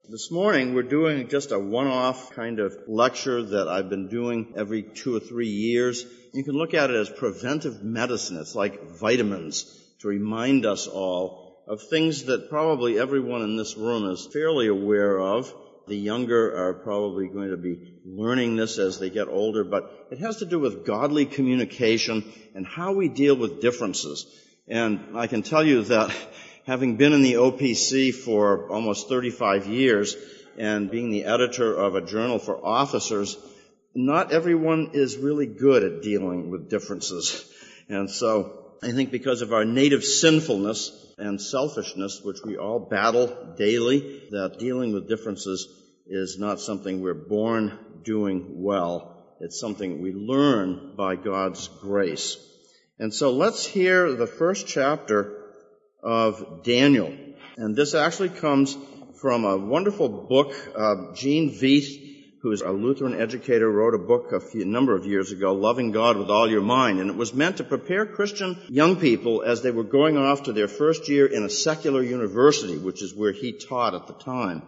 This morning we're doing just a one-off kind of lecture that I've been doing every 2 or 3 years. You can look at it as preventive medicine. It's like vitamins to remind us all of things that probably everyone in this room is fairly aware of. The younger are probably going to be learning this as they get older, but it has to do with godly communication and how we deal with differences. And I can tell you that having been in the OPC for almost 35 years and being the editor of a journal for officers, not everyone is really good at dealing with differences. And so I think because of our native sinfulness and selfishness, which we all battle daily, that dealing with differences is not something we're born doing well. It's something we learn by God's grace. And so let's hear the first chapter of Daniel. And this actually comes from a wonderful book. Gene Veith, who is a Lutheran educator, wrote a book a number of years ago, Loving God with All Your Mind. And it was meant to prepare Christian young people as they were going off to their first year in a secular university, which is where he taught at the time.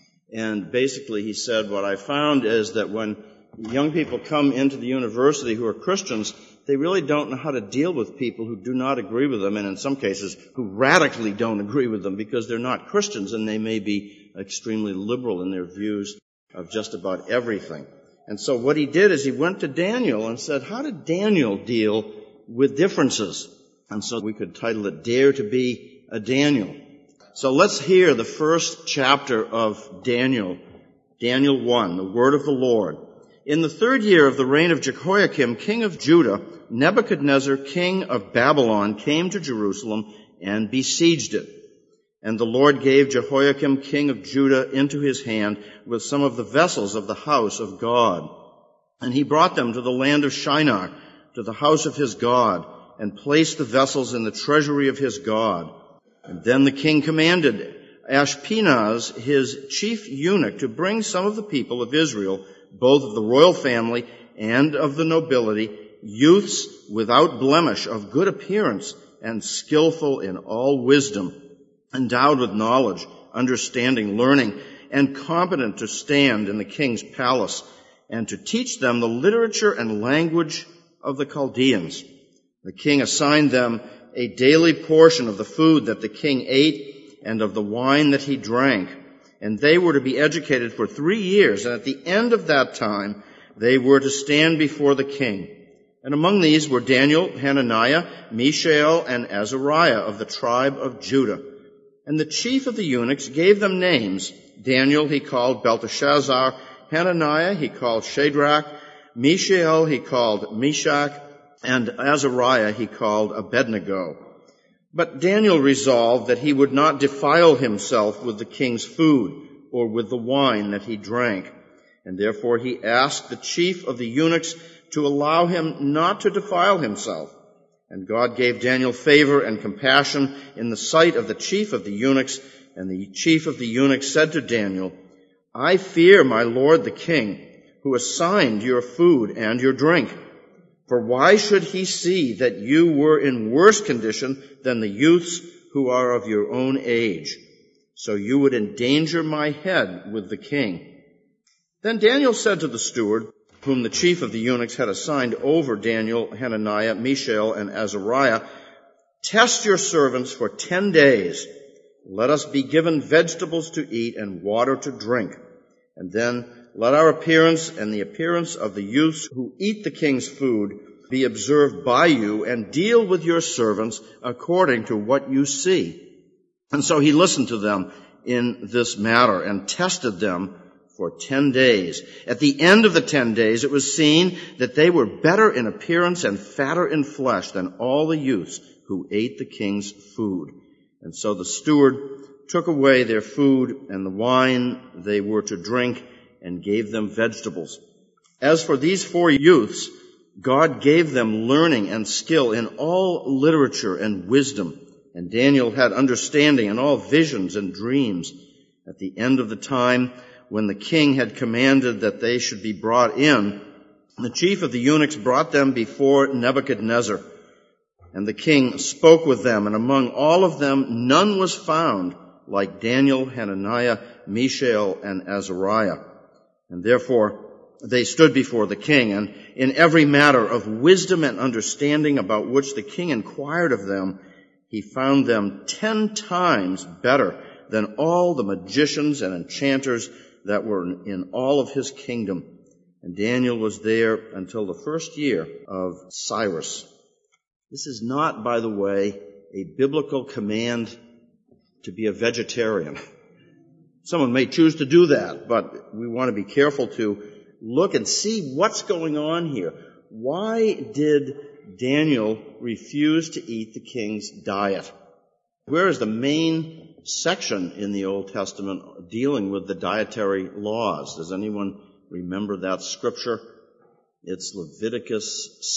And basically he said, what I found is that when young people come into the university who are Christians, they really don't know how to deal with people who do not agree with them, and in some cases who radically don't agree with them because they're not Christians and they may be extremely liberal in their views of just about everything. And so what he did is he went to Daniel and said, how did Daniel deal with differences? And so we could title it, Dare to be a Daniel. So let's hear the first chapter of Daniel, Daniel 1, the word of the Lord. In the 3rd year of the reign of Jehoiakim, king of Judah, Nebuchadnezzar, king of Babylon, came to Jerusalem and besieged it. And the Lord gave Jehoiakim, king of Judah, into his hand with some of the vessels of the house of God. And he brought them to the land of Shinar, to the house of his God, and placed the vessels in the treasury of his God. And then the king commanded Ashpenaz, his chief eunuch, to bring some of the people of Israel, both of the royal family and of the nobility, youths without blemish, of good appearance, and skillful in all wisdom, endowed with knowledge, understanding, learning, and competent to stand in the king's palace, and to teach them the literature and language of the Chaldeans. The king assigned them a daily portion of the food that the king ate and of the wine that he drank. And they were to be educated for 3 years, and at the end of that time, they were to stand before the king. And among these were Daniel, Hananiah, Mishael, and Azariah of the tribe of Judah. And the chief of the eunuchs gave them names. Daniel he called Belteshazzar, Hananiah he called Shadrach, Mishael he called Meshach, and Azariah he called Abednego. But Daniel resolved that he would not defile himself with the king's food or with the wine that he drank. And therefore he asked the chief of the eunuchs to allow him not to defile himself. And God gave Daniel favor and compassion in the sight of the chief of the eunuchs. And the chief of the eunuchs said to Daniel, I fear my lord the king, who assigned your food and your drink. For why should he see that you were in worse condition than the youths who are of your own age? So you would endanger my head with the king. Then Daniel said to the steward, whom the chief of the eunuchs had assigned over Daniel, Hananiah, Mishael, and Azariah, test your servants for 10 days. Let us be given vegetables to eat and water to drink. And then let our appearance and the appearance of the youths who eat the king's food be observed by you, and deal with your servants according to what you see. And so he listened to them in this matter and tested them for 10 days. At the end of the 10 days, it was seen that they were better in appearance and fatter in flesh than all the youths who ate the king's food. And so the steward took away their food and the wine they were to drink, and gave them vegetables. As for these 4 youths, God gave them learning and skill in all literature and wisdom. And Daniel had understanding in all visions and dreams. At the end of the time, when the king had commanded that they should be brought in, the chief of the eunuchs brought them before Nebuchadnezzar. And the king spoke with them, and among all of them none was found like Daniel, Hananiah, Mishael, and Azariah. And therefore they stood before the king, and in every matter of wisdom and understanding about which the king inquired of them, he found them 10 times better than all the magicians and enchanters that were in all of his kingdom. And Daniel was there until the first year of Cyrus. This is not, by the way, a biblical command to be a vegetarian. Someone may choose to do that, but we want to be careful to look and see what's going on here. Why did Daniel refuse to eat the king's diet? Where is the main section in the Old Testament dealing with the dietary laws? Does anyone remember that scripture? It's Leviticus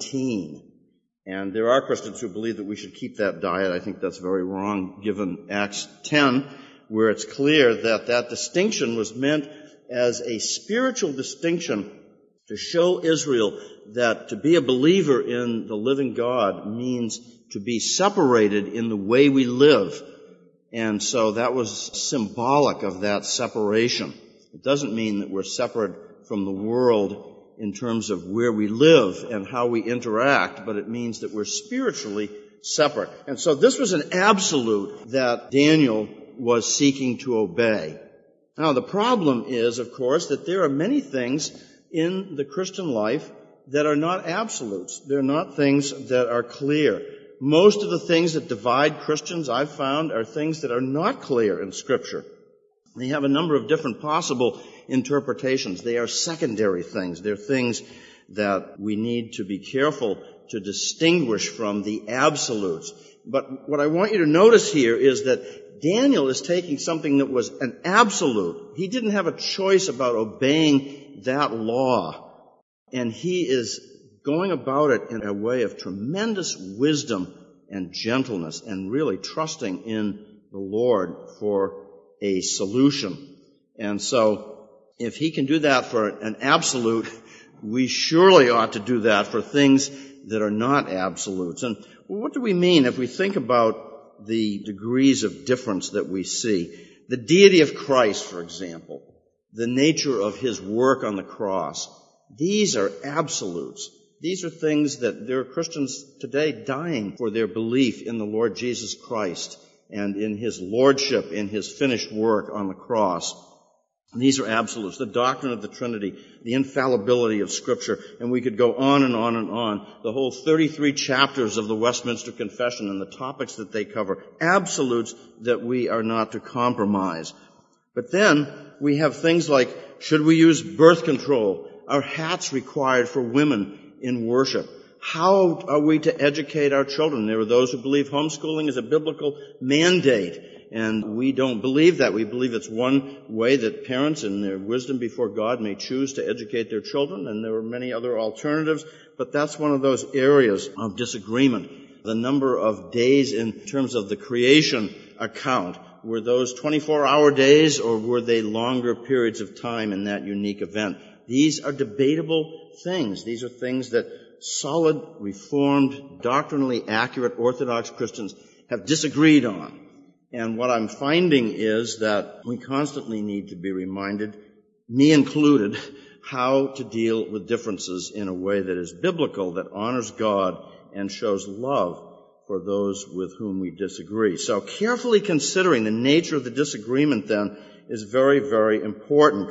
17. And there are Christians who believe that we should keep that diet. I think that's very wrong, given Acts 10, where it's clear that that distinction was meant as a spiritual distinction to show Israel that to be a believer in the living God means to be separated in the way we live. And so that was symbolic of that separation. It doesn't mean that we're separate from the world in terms of where we live and how we interact, but it means that we're spiritually separate. And so this was an absolute that Daniel was seeking to obey. Now, the problem is, of course, that there are many things in the Christian life that are not absolutes. They're not things that are clear. Most of the things that divide Christians, I've found, are things that are not clear in Scripture. They have a number of different possible interpretations. They are secondary things. They're things that we need to be careful to distinguish from the absolutes. But what I want you to notice here is that Daniel is taking something that was an absolute. He didn't have a choice about obeying that law. And he is going about it in a way of tremendous wisdom and gentleness and really trusting in the Lord for a solution. And so if he can do that for an absolute, we surely ought to do that for things that are not absolutes. And what do we mean if we think about the degrees of difference that we see? The deity of Christ, for example, the nature of his work on the cross, these are absolutes. These are things that there are Christians today dying for their belief in the Lord Jesus Christ and in his lordship, in his finished work on the cross. And these are absolutes. The doctrine of the Trinity, the infallibility of Scripture, and we could go on and on and on. The whole 33 chapters of the Westminster Confession and the topics that they cover, absolutes that we are not to compromise. But then we have things like, should we use birth control? Are hats required for women in worship? How are we to educate our children? There are those who believe homeschooling is a biblical mandate, and we don't believe that. We believe it's one way that parents in their wisdom before God may choose to educate their children, and there are many other alternatives, but that's one of those areas of disagreement. The number of days in terms of the creation account, were those 24-hour days, or were they longer periods of time in that unique event? These are debatable things. These are things that solid, reformed, doctrinally accurate Orthodox Christians have disagreed on. And what I'm finding is that we constantly need to be reminded, me included, how to deal with differences in a way that is biblical, that honors God and shows love for those with whom we disagree. So carefully considering the nature of the disagreement then is very, very important.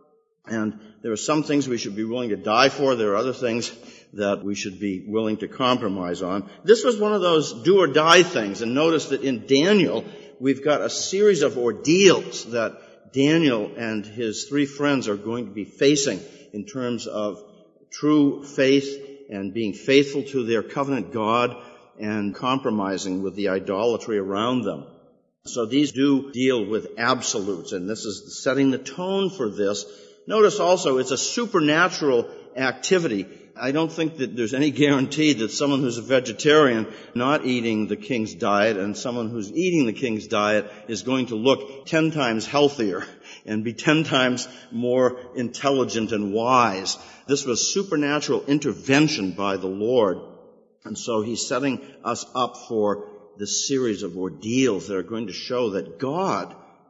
And there are some things we should be willing to die for. There are other things that we should be willing to compromise on. This was one of those do or die things. And notice that in Daniel, we've got a series of ordeals that Daniel and his 3 friends are going to be facing in terms of true faith and being faithful to their covenant God and compromising with the idolatry around them. So these do deal with absolutes, and this is setting the tone for this. Notice also it's a supernatural activity. I don't think that there's any guarantee that someone who's a vegetarian not eating the king's diet and someone who's eating the king's diet is going to look 10 times healthier and be 10 times more intelligent and wise. This was supernatural intervention by the Lord. And so he's setting us up for this series of ordeals that are going to show that God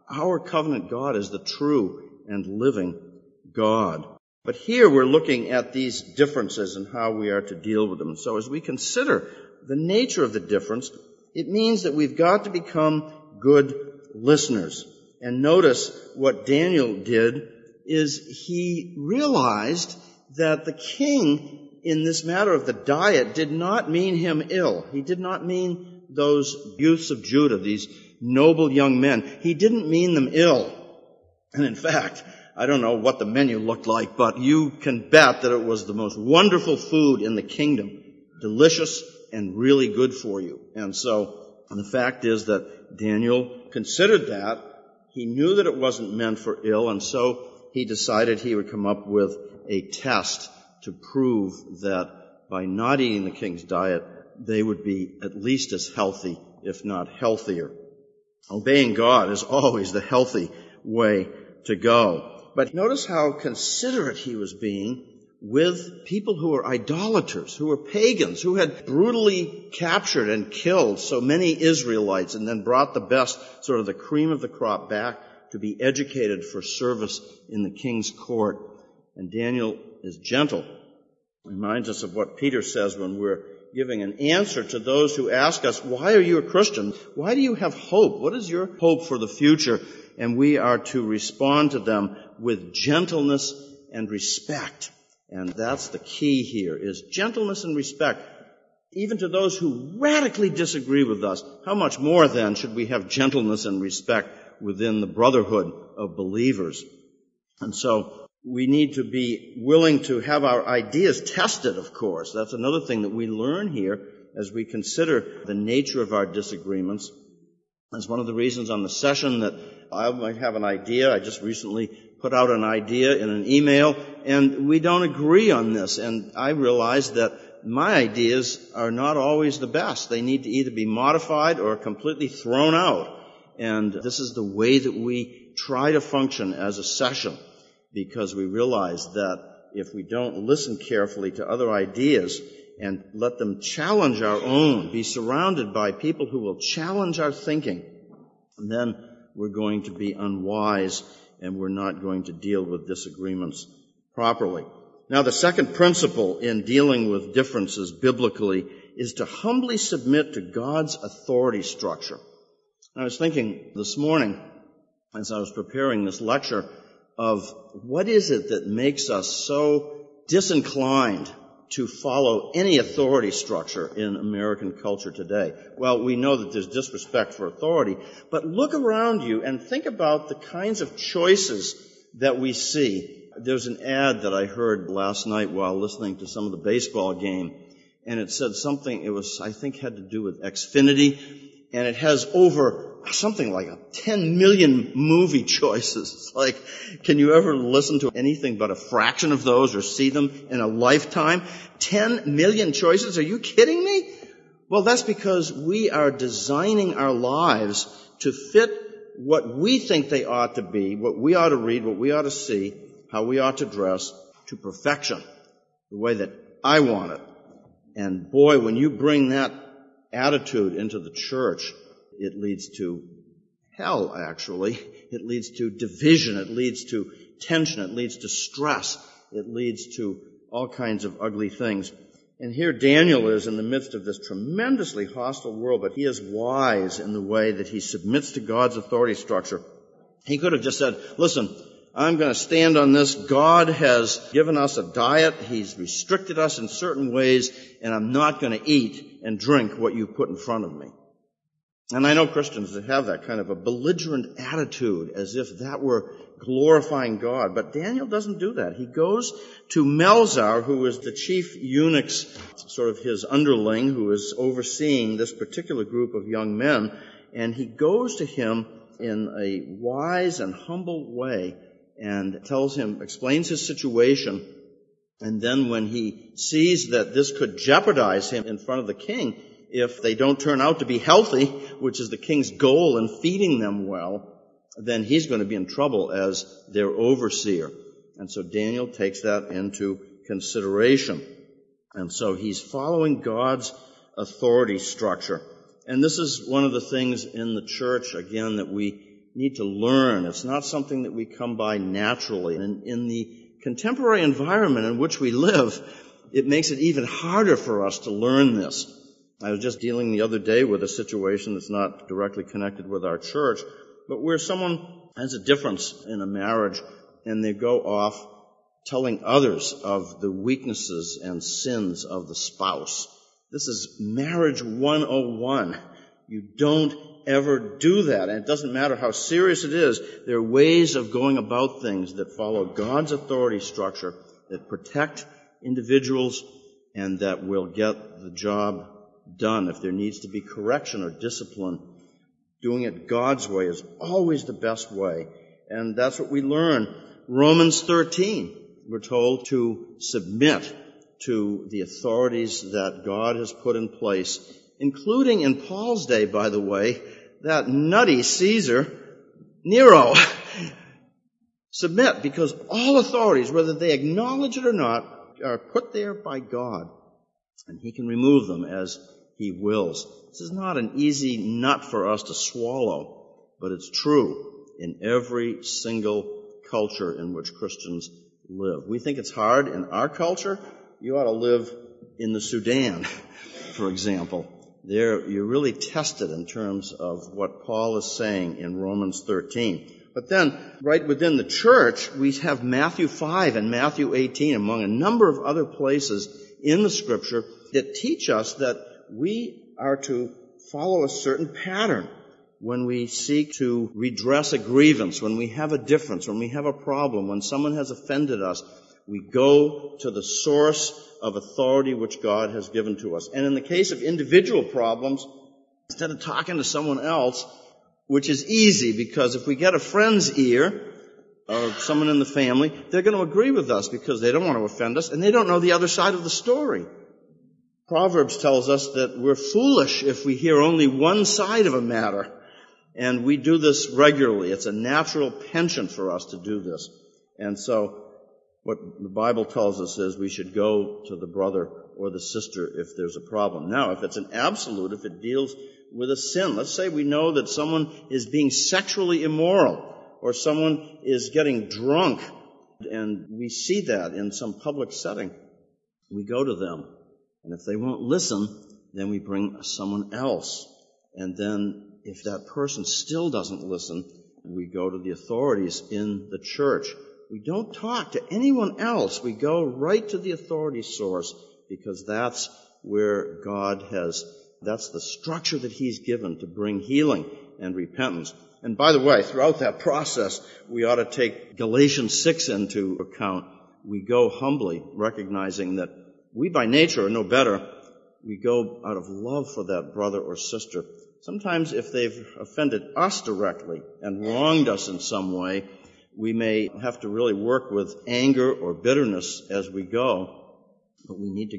Our covenant God is the true and living God. But here we're looking at these differences and how we are to deal with them. So as we consider the nature of the difference, it means that we've got to become good listeners. And notice what Daniel did is he realized that the king in this matter of the diet did not mean him ill. He did not mean those youths of Judah, these noble young men. He didn't mean them ill. And in fact, I don't know what the menu looked like, but you can bet that it was the most wonderful food in the kingdom. Delicious and really good for you. And the fact is that Daniel considered that. He knew that it wasn't meant for ill, and so he decided he would come up with a test to prove that by not eating the king's diet, they would be at least as healthy, if not healthier. Obeying God is always the healthy way to go. But notice how considerate he was being with people who were idolaters, who were pagans, who had brutally captured and killed so many Israelites and then brought the best, sort of the cream of the crop, back to be educated for service in the king's court. And Daniel is gentle. Reminds us of what Peter says when we're giving an answer to those who ask us, why are you a Christian? Why do you have hope? What is your hope for the future? And we are to respond to them with gentleness and respect. And that's the key here, is gentleness and respect. Even to those who radically disagree with us, how much more then should we have gentleness and respect within the brotherhood of believers? And so we need to be willing to have our ideas tested, of course. That's another thing that we learn here as we consider the nature of our disagreements. That's one of the reasons on the session that I might have an idea. I just recently put out an idea in an email, and we don't agree on this. And I realize that my ideas are not always the best. They need to either be modified or completely thrown out. And this is the way that we try to function as a session, because we realize that if we don't listen carefully to other ideas and let them challenge our own, be surrounded by people who will challenge our thinking, then we're going to be unwise and we're not going to deal with disagreements properly. Now, the second principle in dealing with differences biblically is to humbly submit to God's authority structure. I was thinking this morning, as I was preparing this lecture, of what is it that makes us so disinclined to follow any authority structure in American culture today. Well, we know that there's disrespect for authority, but look around you and think about the kinds of choices that we see. There's an ad that I heard last night while listening to some of the baseball game, and it said something, it was, I think, had to do with Xfinity, and it has over something like 10 million movie choices. It's like, can you ever listen to anything but a fraction of those or see them in a lifetime? 10 million choices? Are you kidding me? Well, that's because we are designing our lives to fit what we think they ought to be, what we ought to read, what we ought to see, how we ought to dress, to perfection, the way that I want it. And boy, when you bring that attitude into the church, it leads to hell, actually. It leads to division. It leads to tension. It leads to stress. It leads to all kinds of ugly things. And here Daniel is in the midst of this tremendously hostile world, but he is wise in the way that he submits to God's authority structure. He could have just said, listen, I'm going to stand on this. God has given us a diet. He's restricted us in certain ways, and I'm not going to eat and drink what you put in front of me. And I know Christians that have that kind of a belligerent attitude, as if that were glorifying God. But Daniel doesn't do that. He goes to Melzar, who is the chief eunuch's, sort of his underling, who is overseeing this particular group of young men, and he goes to him in a wise and humble way and tells him, explains his situation. And then when he sees that this could jeopardize him in front of the king, if they don't turn out to be healthy, which is the king's goal in feeding them well, then he's going to be in trouble as their overseer. And so Daniel takes that into consideration. And so he's following God's authority structure. And this is one of the things in the church, again, that we need to learn. It's not something that we come by naturally. And in the contemporary environment in which we live, it makes it even harder for us to learn this. I was just dealing the other day with a situation that's not directly connected with our church, but where someone has a difference in a marriage and they go off telling others of the weaknesses and sins of the spouse. This is marriage 101. You don't ever do that. And it doesn't matter how serious it is. There are ways of going about things that follow God's authority structure, that protect individuals, and that will get the job done. If there needs to be correction or discipline, doing it God's way is always the best way. And that's what we learn. Romans 13, we're told to submit to the authorities that God has put in place, including in Paul's day, by the way, that nutty Caesar, Nero. Submit, because all authorities, whether they acknowledge it or not, are put there by God, and He can remove them as He wills. This is not an easy nut for us to swallow, but it's true in every single culture in which Christians live. We think it's hard in our culture. You ought to live in the Sudan, for example. There, you're really tested in terms of what Paul is saying in Romans 13. But then, right within the church, we have Matthew 5 and Matthew 18, among a number of other places in the Scripture that teach us that we are to follow a certain pattern when we seek to redress a grievance, when we have a difference, when we have a problem, when someone has offended us. We go to the source of authority which God has given to us. And in the case of individual problems, instead of talking to someone else, which is easy because if we get a friend's ear or someone in the family, they're going to agree with us because they don't want to offend us and they don't know the other side of the story. Proverbs tells us that we're foolish if we hear only one side of a matter. And we do this regularly. It's a natural penchant for us to do this. And so what the Bible tells us is we should go to the brother or the sister if there's a problem. Now, if it's an absolute, if it deals with a sin, let's say we know that someone is being sexually immoral or someone is getting drunk and we see that in some public setting, we go to them. And if they won't listen, then we bring someone else. And then if that person still doesn't listen, we go to the authorities in the church. We don't talk to anyone else. We go right to the authority source because that's where God has, that's the structure that He's given to bring healing and repentance. And by the way, throughout that process, we ought to take Galatians 6 into account. We go humbly, recognizing that we by nature are no better. We go out of love for that brother or sister. Sometimes if they've offended us directly and wronged us in some way, we may have to really work with anger or bitterness as we go, but we need to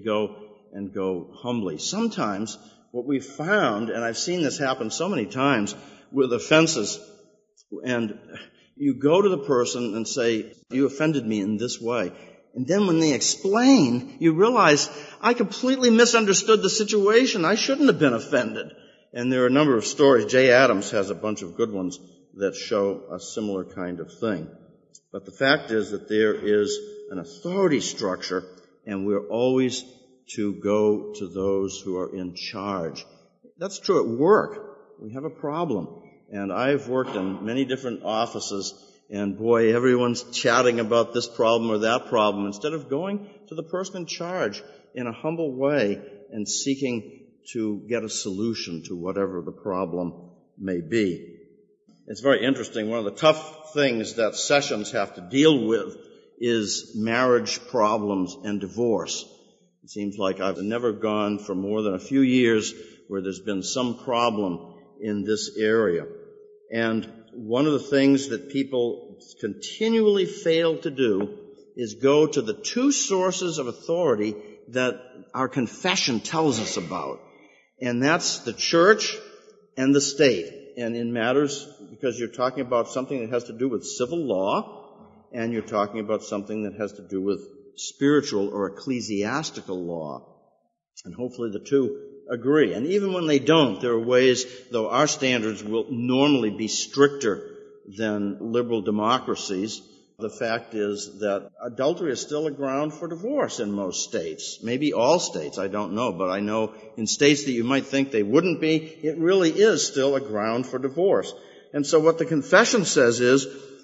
go humbly. Sometimes what we've found, and I've seen this happen so many times with offenses, and you go to the person and say, you offended me in this way. And then when they explain, you realize, I completely misunderstood the situation. I shouldn't have been offended. And there are a number of stories. Jay Adams has a bunch of good ones that show a similar kind of thing. But the fact is that there is an authority structure, and we're always to go to those who are in charge. That's true at work. We have a problem. And I've worked in many different offices, and boy, everyone's chatting about this problem or that problem, instead of going to the person in charge in a humble way and seeking to get a solution to whatever the problem may be. It's very interesting. One of the tough things that sessions have to deal with is marriage problems and divorce. It seems like I've never gone for more than a few years where there's been some problem in this area. And one of the things that people continually fail to do is go to the two sources of authority that our confession tells us about. And that's the church and the state. And in matters, because you're talking about something that has to do with civil law, and you're talking about something that has to do with spiritual or ecclesiastical law. And hopefully the two agree. And even when they don't, there are ways, though our standards will normally be stricter than liberal democracies. The fact is that adultery is still a ground for divorce in most states. Maybe all states, I don't know, but I know in states that you might think they wouldn't be, it really is still a ground for divorce. And so what the confession says is,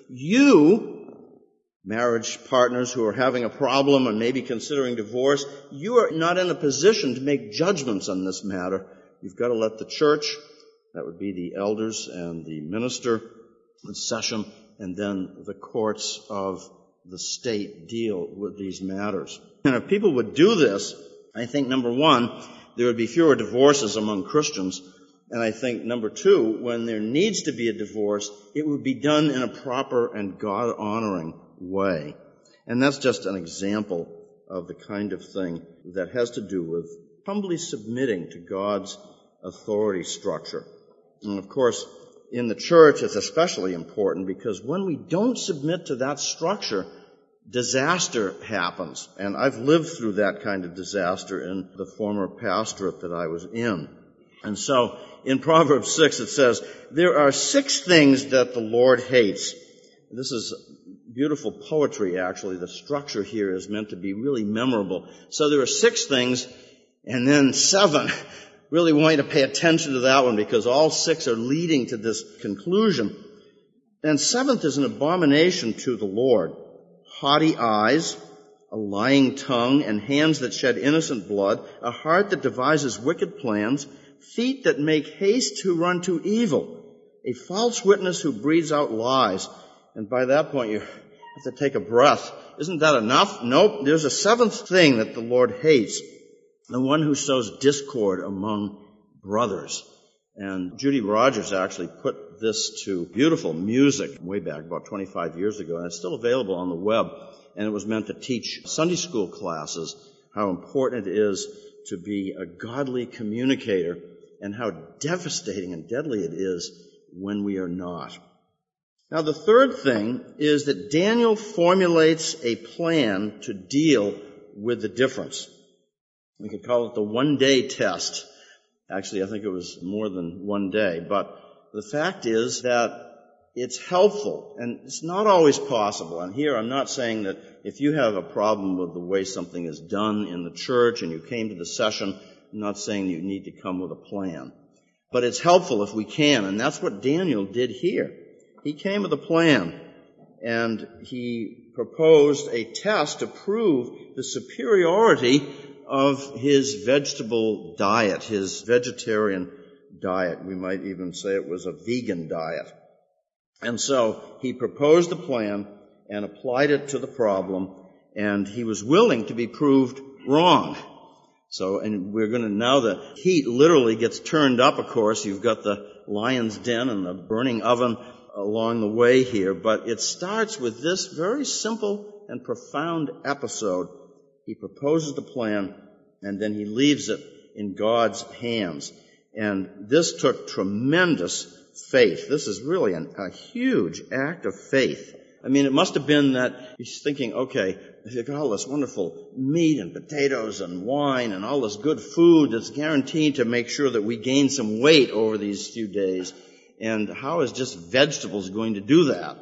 you, marriage partners who are having a problem and maybe considering divorce, you are not in a position to make judgments on this matter. You've got to let the church, that would be the elders and the minister, the session, and then the courts of the state deal with these matters. And if people would do this, I think, number one, there would be fewer divorces among Christians. And I think, number two, when there needs to be a divorce, it would be done in a proper and God-honoring way. And that's just an example of the kind of thing that has to do with humbly submitting to God's authority structure. And of course, in the church, it's especially important because when we don't submit to that structure, disaster happens. And I've lived through that kind of disaster in the former pastorate that I was in. And so, in Proverbs 6, it says, there are 6 things that the Lord hates. This is beautiful poetry, actually. The structure here is meant to be really memorable. So there are 6 things, and then 7. Really want you to pay attention to that one because all 6 are leading to this conclusion. And 7th is an abomination to the Lord. Haughty eyes, a lying tongue, and hands that shed innocent blood, a heart that devises wicked plans, feet that make haste to run to evil, a false witness who breathes out lies. And by that point, you have to take a breath. Isn't that enough? Nope. There's a 7th thing that the Lord hates. The one who sows discord among brothers. And Judy Rogers actually put this to beautiful music way back about 25 years ago, and it's still available on the web. And it was meant to teach Sunday school classes how important it is to be a godly communicator and how devastating and deadly it is when we are not. Now, the third thing is that Daniel formulates a plan to deal with the difference. We could call it the one-day test. Actually, I think it was more than one day. But the fact is that it's helpful, and it's not always possible. And here I'm not saying that if you have a problem with the way something is done in the church and you came to the session, I'm not saying you need to come with a plan. But it's helpful if we can, and that's what Daniel did here. He came with a plan, and he proposed a test to prove the superiority of his vegetable diet, his vegetarian diet. We might even say it was a vegan diet. And so he proposed a plan and applied it to the problem, and he was willing to be proved wrong. So, and we're going to, now the heat literally gets turned up, of course. You've got the lion's den and the burning oven along the way here, but it starts with this very simple and profound episode. He proposes the plan, and then he leaves it in God's hands. And this took tremendous faith. This is really a huge act of faith. I mean, it must have been that he's thinking, okay, they've got all this wonderful meat and potatoes and wine and all this good food that's guaranteed to make sure that we gain some weight over these few days. And how is just vegetables going to do that?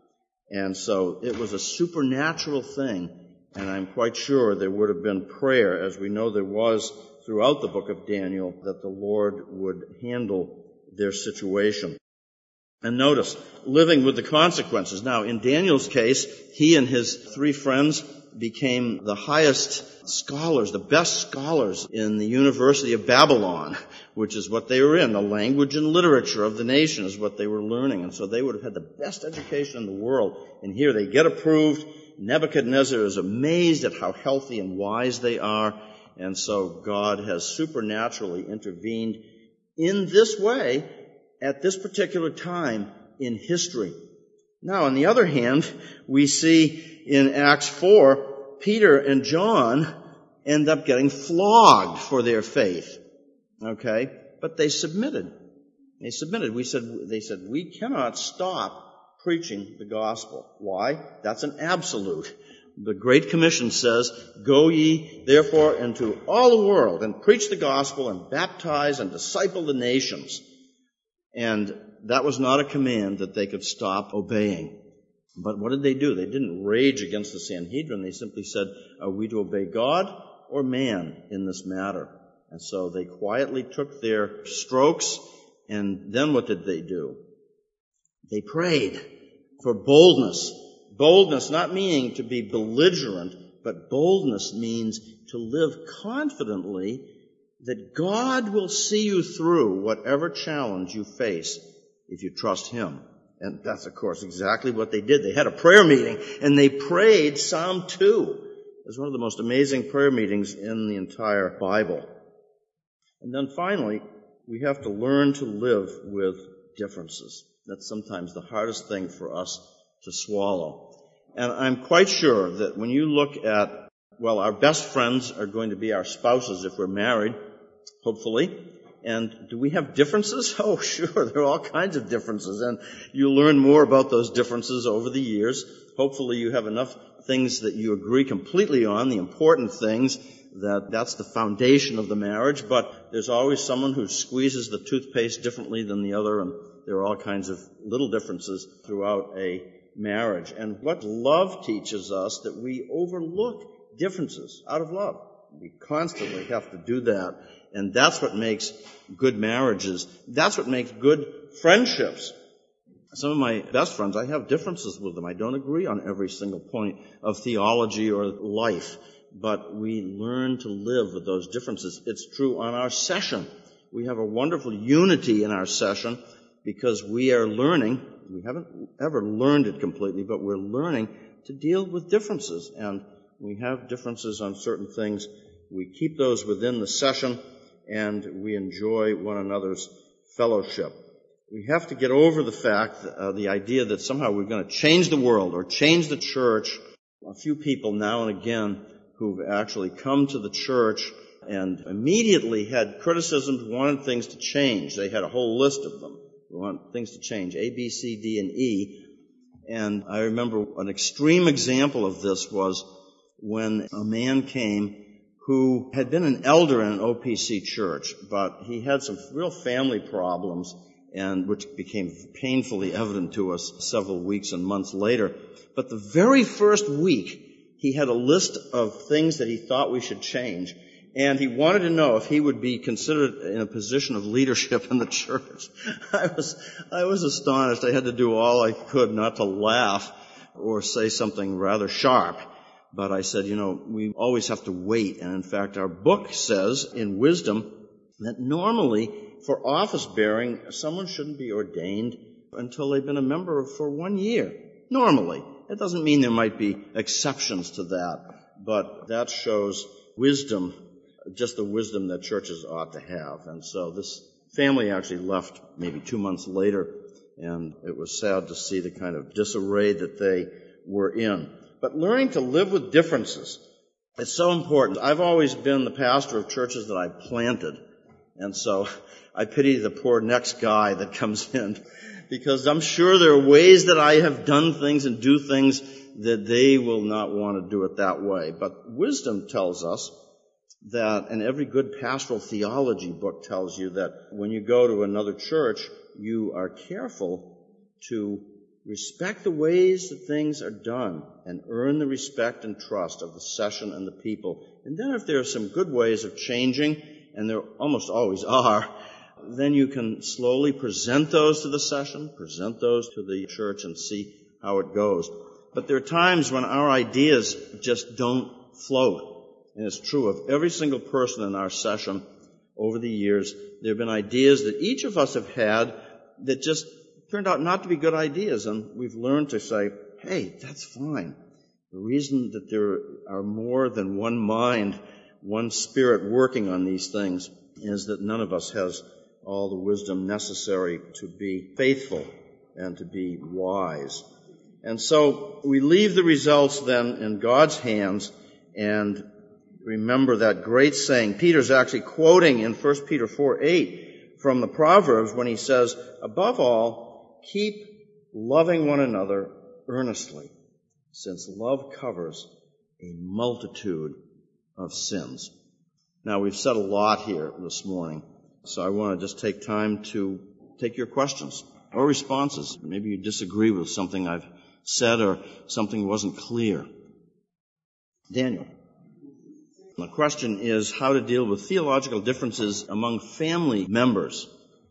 And so it was a supernatural thing. And I'm quite sure there would have been prayer, as we know there was throughout the book of Daniel, that the Lord would handle their situation. And notice, living with the consequences. Now, in Daniel's case, he and his 3 friends became the highest scholars, the best scholars in the University of Babylon, which is what they were in. The language and literature of the nation is what they were learning. And so they would have had the best education in the world. And here they get approved. Nebuchadnezzar is amazed at how healthy and wise they are. And so God has supernaturally intervened in this way at this particular time in history. Now, on the other hand, we see in Acts 4, Peter and John end up getting flogged for their faith. Okay? But they submitted. They submitted. They said, we cannot stop preaching the gospel. Why? That's an absolute. The Great Commission says, go ye therefore into all the world and preach the gospel and baptize and disciple the nations. And that was not a command that they could stop obeying. But what did they do? They didn't rage against the Sanhedrin. They simply said, are we to obey God or man in this matter? And so they quietly took their strokes, and then what did they do? They prayed for boldness. Boldness not meaning to be belligerent, but boldness means to live confidently that God will see you through whatever challenge you face if you trust Him. And that's, of course, exactly what they did. They had a prayer meeting, and they prayed Psalm 2. It's one of the most amazing prayer meetings in the entire Bible. And then finally, we have to learn to live with differences. That's sometimes the hardest thing for us to swallow. And I'm quite sure that when you look at, well, our best friends are going to be our spouses if we're married, hopefully. And do we have differences? Oh, sure, there are all kinds of differences. And you learn more about those differences over the years. Hopefully you have enough things that you agree completely on, the important things, that's the foundation of the marriage. But there's always someone who squeezes the toothpaste differently than the other, and there are all kinds of little differences throughout a marriage. And what love teaches us, that we overlook differences out of love. We constantly have to do that. And that's what makes good marriages. That's what makes good friendships. Some of my best friends, I have differences with them. I don't agree on every single point of theology or life. But we learn to live with those differences. It's true on our session. We have a wonderful unity in our session because we are learning. We haven't ever learned it completely, but we're learning to deal with differences. And we have differences on certain things. We keep those within the session, and we enjoy one another's fellowship. We have to get over the fact, the idea that somehow we're going to change the world or change the church. A few people now and again who've actually come to the church and immediately had criticisms, wanted things to change. They had a whole list of them. We want things to change, A, B, C, D, and E. And I remember an extreme example of this was when a man came who had been an elder in an OPC church, but he had some real family problems, and which became painfully evident to us several weeks and months later. But the very first week, he had a list of things that he thought we should change, and he wanted to know if he would be considered in a position of leadership in the church. I was astonished. I had to do all I could not to laugh or say something rather sharp. But I said, we always have to wait. And in fact, our book says in Wisdom that normally for office bearing, someone shouldn't be ordained until they've been a member for 1 year. Normally. It doesn't mean there might be exceptions to that, but that shows wisdom, just the wisdom that churches ought to have. And so this family actually left maybe 2 months later, and it was sad to see the kind of disarray that they were in. But learning to live with differences is so important. I've always been the pastor of churches that I've planted, and so I pity the poor next guy that comes in, because I'm sure there are ways that I have done things and do things that they will not want to do it that way. But wisdom tells us that, and every good pastoral theology book tells you that when you go to another church, you are careful to respect the ways that things are done and earn the respect and trust of the session and the people. And then if there are some good ways of changing, and there almost always are, then you can slowly present those to the session, present those to the church, and see how it goes. But there are times when our ideas just don't float. And it's true of every single person in our session over the years. There have been ideas that each of us have had that just turned out not to be good ideas. And we've learned to say, hey, that's fine. The reason that there are more than one mind, one spirit working on these things is that none of us has all the wisdom necessary to be faithful and to be wise. And so we leave the results then in God's hands, and remember that great saying. Peter's actually quoting in 1 Peter 4:8 from the Proverbs when he says, above all, keep loving one another earnestly, since love covers a multitude of sins. Now, we've said a lot here this morning, so I want to just take time to take your questions. or responses. Maybe you disagree with something I've said or something wasn't clear. Daniel. The question is how to deal with theological differences among family members.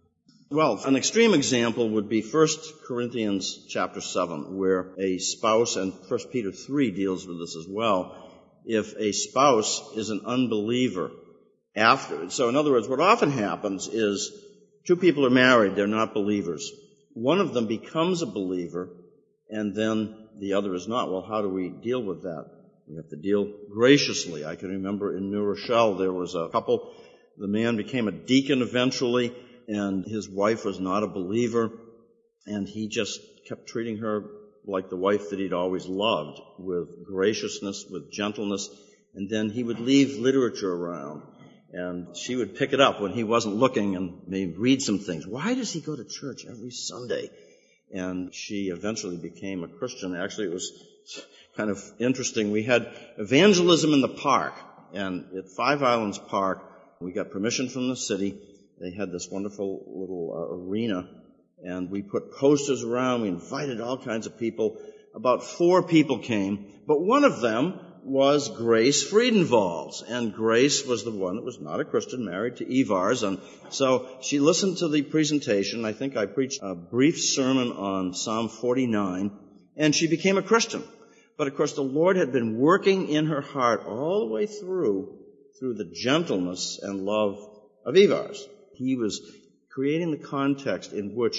Well, an extreme example would be 1 Corinthians chapter 7, where a spouse, and 1 Peter 3 deals with this as well, if a spouse is an unbeliever after. So in other words, what often happens is two people are married, they're not believers. One of them becomes a believer, and then the other is not. Well, how do we deal with that? We have to deal graciously. I can remember in New Rochelle there was a couple. The man became a deacon eventually, and his wife was not a believer, and he just kept treating her like the wife that he'd always loved, with graciousness, with gentleness, and then he would leave literature around, and she would pick it up when he wasn't looking and maybe read some things. Why does he go to church every Sunday? And she eventually became a Christian. Actually, it was kind of interesting. We had evangelism in the park, and at Five Islands Park, we got permission from the city. They had this wonderful little arena, and we put posters around. We invited all kinds of people. About 4 people came, but one of them was Grace Friedenwald, and Grace was the one that was not a Christian, married to Ivars, and so she listened to the presentation. I think I preached a brief sermon on Psalm 49, and she became a Christian. But of course, the Lord had been working in her heart all the way through the gentleness and love of Ivars. He was creating the context in which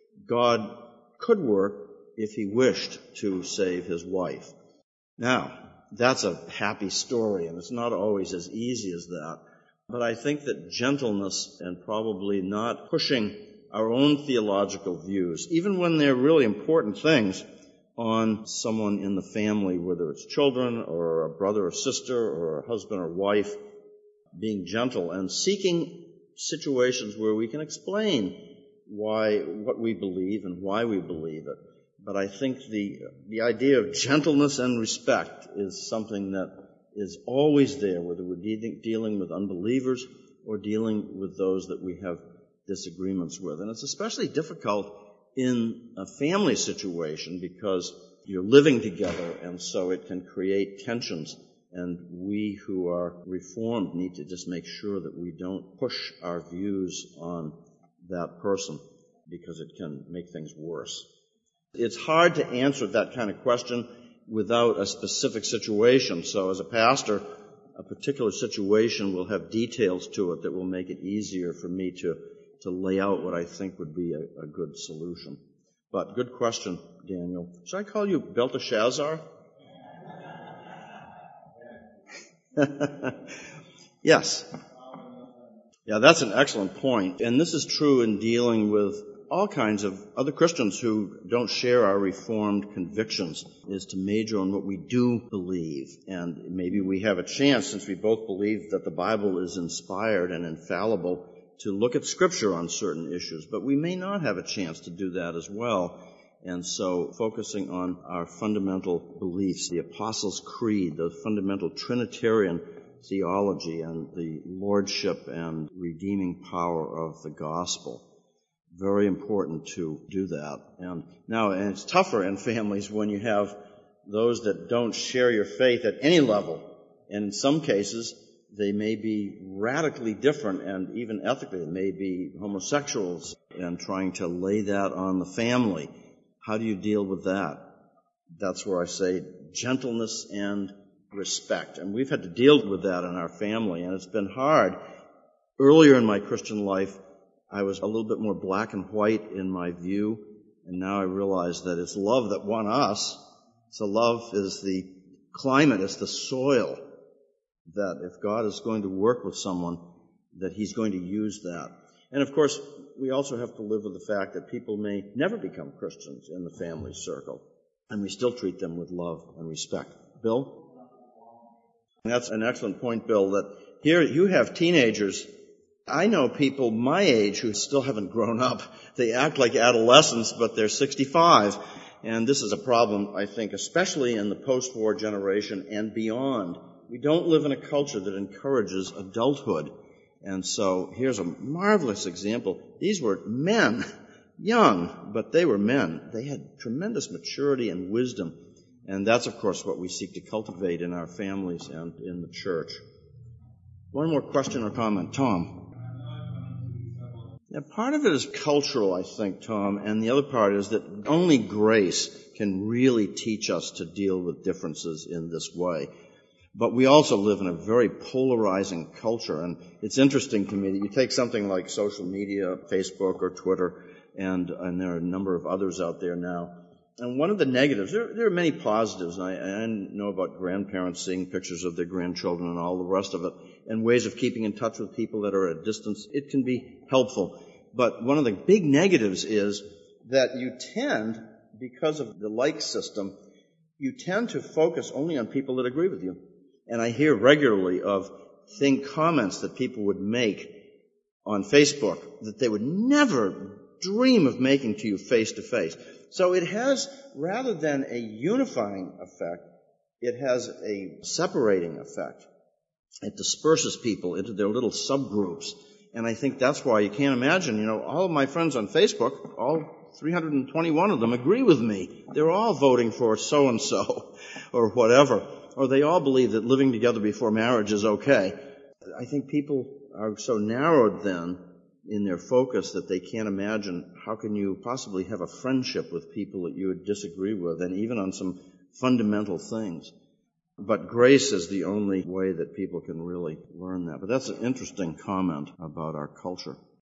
God could work if he wished to save his wife. Now, that's a happy story, and it's not always as easy as that. But I think that gentleness and probably not pushing our own theological views, even when they're really important things, on someone in the family, whether it's children or a brother or sister or a husband or wife, being gentle and seeking situations where we can explain what we believe and why we believe it. But I think the idea of gentleness and respect is something that is always there, whether we're dealing with unbelievers or dealing with those that we have disagreements with. And it's especially difficult in a family situation because you're living together, and so it can create tensions. And we who are Reformed need to just make sure that we don't push our views on that person because it can make things worse. It's hard to answer that kind of question without a specific situation. So as a pastor, a particular situation will have details to it that will make it easier for me to lay out what I think would be a good solution. But good question, Daniel. Should I call you Belteshazzar? Yes. Yeah, that's an excellent point. And this is true in dealing with all kinds of other Christians who don't share our Reformed convictions, is to major on what we do believe. And maybe we have a chance, since we both believe that the Bible is inspired and infallible, to look at Scripture on certain issues. But we may not have a chance to do that as well. And so focusing on our fundamental beliefs, the Apostles' Creed, the fundamental Trinitarian theology, and the lordship and redeeming power of the gospel. Very important to do that. And it's tougher in families when you have those that don't share your faith at any level. And in some cases, they may be radically different, and even ethically, they may be homosexuals, and trying to lay that on the family. How do you deal with that? That's where I say gentleness and respect. And we've had to deal with that in our family, and it's been hard. Earlier in my Christian life, I was a little bit more black and white in my view, and now I realize that it's love that won us. So love is the climate, it's the soil, that if God is going to work with someone, that he's going to use that. And of course, we also have to live with the fact that people may never become Christians in the family circle, and we still treat them with love and respect. Bill? That's an excellent point, Bill, that here you have teenagers. I know people my age who still haven't grown up. They act like adolescents, but they're 65. And this is a problem, I think, especially in the post-war generation and beyond. We don't live in a culture that encourages adulthood. And so here's a marvelous example. These were men young, but they were men. They had tremendous maturity and wisdom, and that's, of course, what we seek to cultivate in our families and in the church. One more question or comment. Tom? Yeah, part of it is cultural, I think, Tom, and the other part is that only grace can really teach us to deal with differences in this way. But we also live in a very polarizing culture, and it's interesting to me that you take something like social media, Facebook or Twitter, and there are a number of others out there now. And one of the negatives, there are many positives, and I know about grandparents seeing pictures of their grandchildren and all the rest of it, and ways of keeping in touch with people that are at a distance. It can be helpful. But one of the big negatives is that you tend, because of the like system, you tend to focus only on people that agree with you. And I hear regularly of comments that people would make on Facebook that they would never dream of making to you face to face. So it has, rather than a unifying effect, it has a separating effect. It disperses people into their little subgroups. And I think that's why you can't imagine, all of my friends on Facebook, all 321 of them agree with me. They're all voting for so-and-so or whatever. Or they all believe that living together before marriage is okay. I think people are so narrowed then in their focus that they can't imagine how can you possibly have a friendship with people that you would disagree with, and even on some fundamental things. But grace is the only way that people can really learn that. But that's an interesting comment about our culture.